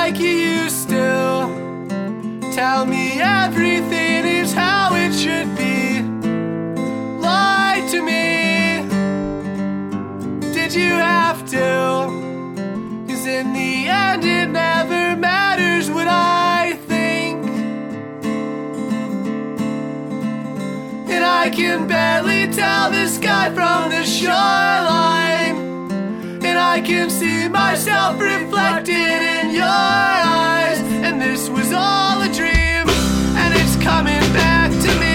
like you used to. Tell me everything is how it should be. Lie to me. Did you have to? 'Cause in the end it never matters what I think. And I can barely tell the sky from the shoreline. And I can see myself reflected in your eyes. And this was all a dream, and it's coming back to me.